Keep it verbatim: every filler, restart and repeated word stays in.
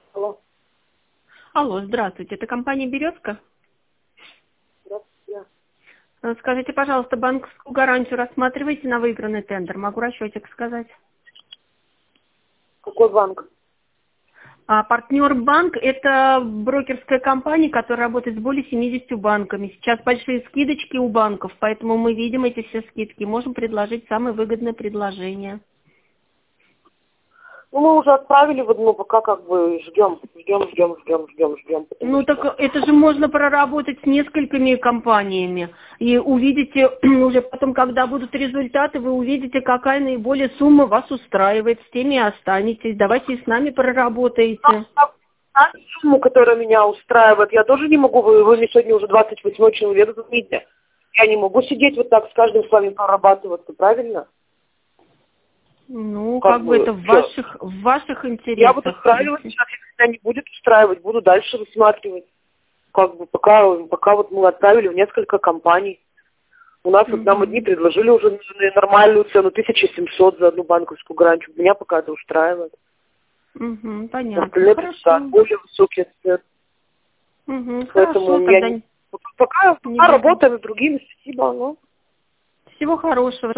Алло. Алло, здравствуйте. Это компания «Березка»? Здравствуйте. Э, Скажите, пожалуйста, банковскую гарантию рассматриваете на выигранный тендер? Могу расчетик сказать. Какой банк? А партнер банк – это брокерская компания, которая работает с более семидесятью банками. Сейчас большие скидочки у банков, поэтому мы видим эти все скидки. Можем предложить самое выгодное предложение. Ну, мы уже отправили в одну, пока как бы ждем, ждем, ждем, ждем, ждем, ждем. Ну так это же можно проработать с несколькими компаниями. И увидите, уже потом, когда будут результаты, вы увидите, какая наиболее сумма вас устраивает. С теми и останетесь. Давайте и с нами проработаете. А сумму, которая меня устраивает, я тоже не могу, вы, вы мне сегодня уже двадцать восьмой человек звоните. Я не могу сидеть вот так с каждым с вами прорабатываться, правильно? Ну, Как как, бы бы, это в всё. ваших, в ваших интересах. Я буду устраивать, Если- сейчас если меня не будет устраивать, буду дальше высматривать. Как бы пока, пока вот мы отправили в несколько компаний. У нас вот нам Мгм. одни предложили уже на нормальную цену тысяча семьсот за одну банковскую гарантию. Меня пока это устраивает. Мгм, понятно. Остальные Хорошо. предлагают более высокие цены. Мгм, Поэтому хорошо, я тогда не... не Пока, не пока будем. работаем с другими, спасибо. Ну. Всего хорошего.